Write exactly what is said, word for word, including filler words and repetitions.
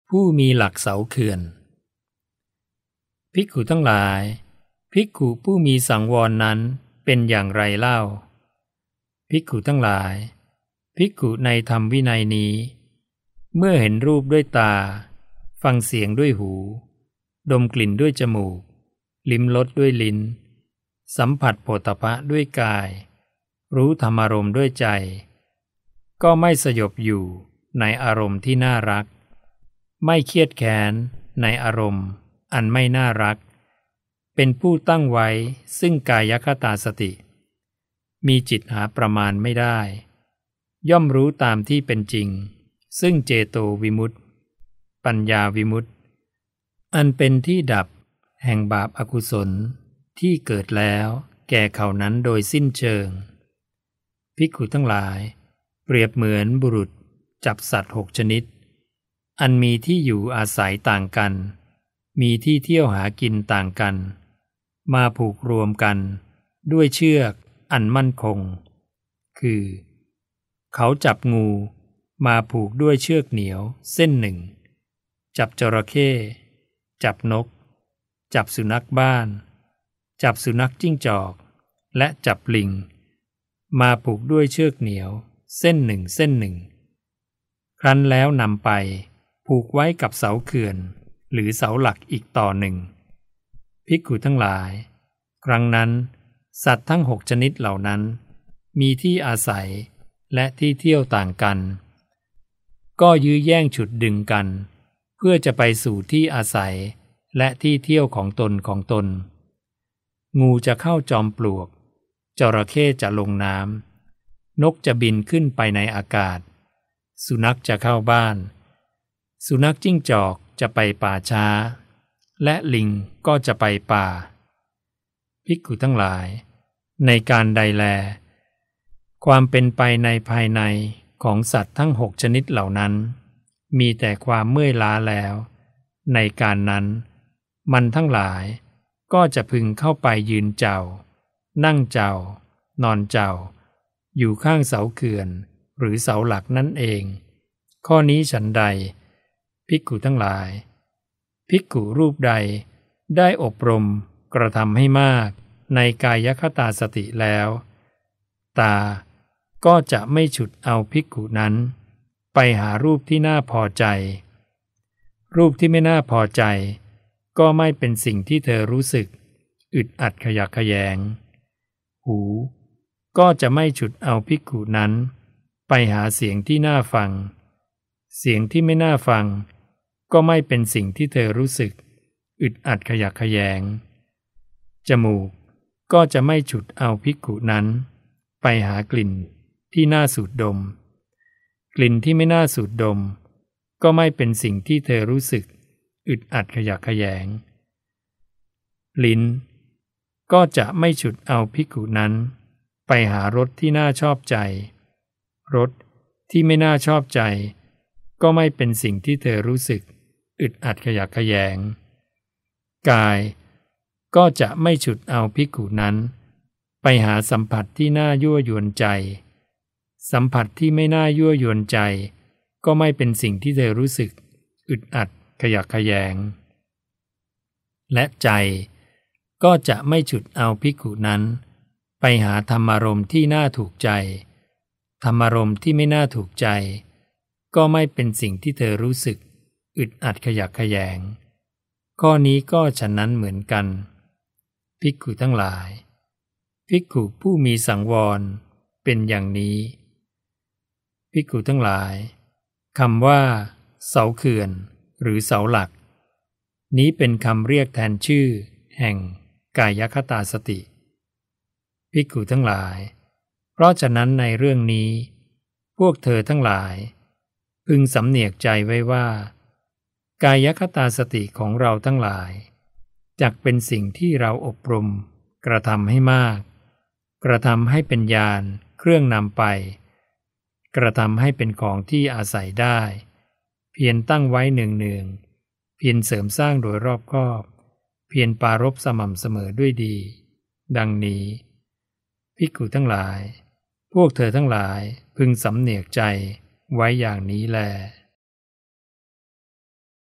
ผู้มีหลักเสาเขื่อนภิกขุทั้งหลายภิกขุผู้มีสังวรนั้นเป็นอย่างไรเล่าภิกขุทั้งหลายภิกขุในธรรมวินัยนี้เมื่อเห็นรูปด้วยตาฟังเสียงด้วยหูดมกลิ่นด้วยจมูกลิ้มรสด้วยลิ้นสัมผัสโผฏฐัพพะด้วยกายรู้ธรรมารมณ์ด้วยใจก็ไม่สยบอยู่ในอารมณ์ที่น่ารักไม่เครียดแค้นในอารมณ์อันไม่น่ารักเป็นผู้ตั้งไว้ซึ่งกายคตาสติมีจิตหาประมาณไม่ได้ย่อมรู้ตามที่เป็นจริงซึ่งเจโตวิมุตติปัญญาวิมุตติอันเป็นที่ดับแห่งบาปอกุศลที่เกิดแล้วแก่เขานั้นโดยสิ้นเชิงภิกขุทั้งหลายเปรียบเหมือนบุรุษจับสัตว์หกชนิดอันมีที่อยู่อาศัยต่างกันมีที่เที่ยวหากินต่างกันมาผูกรวมกันด้วยเชือกอันมั่นคงคือเขาจับงูมาผูกด้วยเชือกเหนียวเส้นหนึ่งจับจระเข้จับนกจับสุนัขบ้านจับสุนัขจิ้งจอกและจับลิงมาผูกด้วยเชือกเหนียวเส้นหนึ่งเส้นหนึ่งครั้นแล้วนำไปผูกไว้กับเสาเขื่อนหรือเสาหลักอีกต่อหนึ่งภิกขุทั้งหลายครั้งนั้นสัตว์ทั้งหกชนิดเหล่านั้นมีที่อาศัยและที่เที่ยวต่างกันก็ยื้อแย่งฉุดดึงกันเพื่อจะไปสู่ที่อาศัยและที่เที่ยวของตนของตนงูจะเข้าจอมปลวกจระเข้จะลงน้ำนกจะบินขึ้นไปในอากาศสุนัขจะเข้าบ้านสุนัขจิ้งจอกจะไปป่าช้าและลิงก็จะไปป่าภิกขุทั้งหลายในการใดแลความเป็นไปในภายในของสัตว์ทั้งหกชนิดเหล่านั้นมีแต่ความเมื่อยล้าแล้วในการนั้นมันทั้งหลายก็จะพึงเข้าไปยืนเจ้านั่งเจ้านอนเจ้าอยู่ข้างเสาเขื่อนหรือเสาหลักนั่นเองข้อนี้ฉันใดภิกขุทั้งหลายภิกขุรูปใดได้อบรมกระทำให้มากในกายคตาสติแล้วตาก็จะไม่ฉุดเอาภิกขุนั้นไปหารูปที่น่าพอใจรูปที่ไม่น่าพอใจก็ไม่เป็นสิ่งที่เธอรู้สึกอึดอัดขยักขยงหูก็จะไม่ฉุดเอาภิกขุนั้นไปหาเสียงที่น่าฟังเสียงที่ไม่น่าฟังก็ไม่เป็นสิ่งที่เธอรู้สึกอึดอัดขยักขยงจมูกก็จะไม่ฉุดเอาภิกขุนั้นไปหากลิ่นที่น่าสูดดมกลิ่นที่ไม่น่าสูดดมก็ไม่เป็นสิ่งที่เธอรู้สึกอึดอัดขยักขยงลิ้นก็จะไม่ฉุดเอาภิกขุนั้นไปหารสที่น่าชอบใจรสที่ไม่น่าชอบใจก็ไม่เป็นสิ่งที่เธอรู้สึกอึดอัดขยักขยงกายก็จะไม่ฉุดเอาภิกขุนั้นไปหาสัมผัสที่น่ายั่วยวนใจสัมผัสที่ไม่น่ายั่วยวนใจก็ไม่เป็นสิ่งที่เธอรู้สึกอึดอัดขยักขยงและใจก็จะไม่ฉุดเอาภิกขุนั้นไปหาธรรมารมณ์ที่น่าถูกใจธรรมารมณ์ที่ไม่น่าถูกใจก็ไม่เป็นสิ่งที่เธอรู้สึกอึดอัดขยักขยงข้อนี้ก็ฉะนั้นเหมือนกันภิกขุทั้งหลายภิกขุผู้มีสังวรเป็นอย่างนี้ภิกขุทั้งหลายคำว่าเสาเขื่อนหรือเสาหลักนี้เป็นคำเรียกแทนชื่อแห่งกายคตาสติภิกขุทั้งหลายเพราะฉะนั้นในเรื่องนี้พวกเธอทั้งหลายพึงสำเนียกใจไว้ว่ากายคตาสติของเราทั้งหลายจักเป็นสิ่งที่เราอบรมกระทำให้มากกระทำให้เป็นญาณเครื่องนำไปกระทำให้เป็นของที่อาศัยได้เพียรตั้งไว้เนืองๆเพียรเสริมสร้างโดยรอบคอบเพียรปรารภสม่ำเสมอด้วยดีดังนี้ภิกขุทั้งหลายพวกเธอทั้งหลายพึงสำเนียกใจไว้อย่างนี้แล